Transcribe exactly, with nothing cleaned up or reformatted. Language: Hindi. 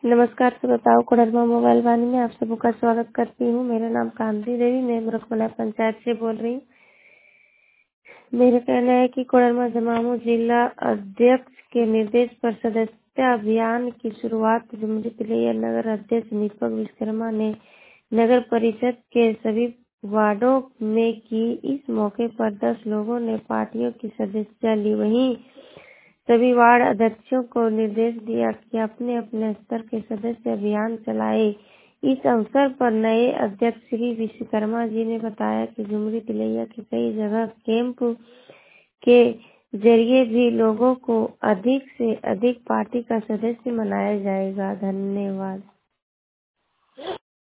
नमस्कार श्रोताओं, कोडरमा मोबाइल वाणी में आप सबका स्वागत करती हूँ। मेरा नाम कांति देवी, मैं मुरखमला पंचायत से बोल रही हूँ। मेरा कहना है कि कोडरमा जमामू जिला अध्यक्ष के निर्देश पर सदस्यता अभियान की शुरुआत जुमरी तिलैया नगर अध्यक्ष दीपक विश्वकर्मा ने नगर परिषद के सभी वार्डों में की। इस मौके पर दस लोगों ने पार्टियों की सदस्यता ली। वहीं सभी वार्ड अध्यक्षों को निर्देश दिया कि अपने अपने स्तर के सदस्य अभियान चलाए। इस अवसर पर नए अध्यक्ष श्री विश्वकर्मा जी ने बताया कि जुमरी तिलैया के कई जगह कैंप के जरिए भी लोगों को अधिक से अधिक पार्टी का सदस्य बनाया जाएगा। धन्यवाद।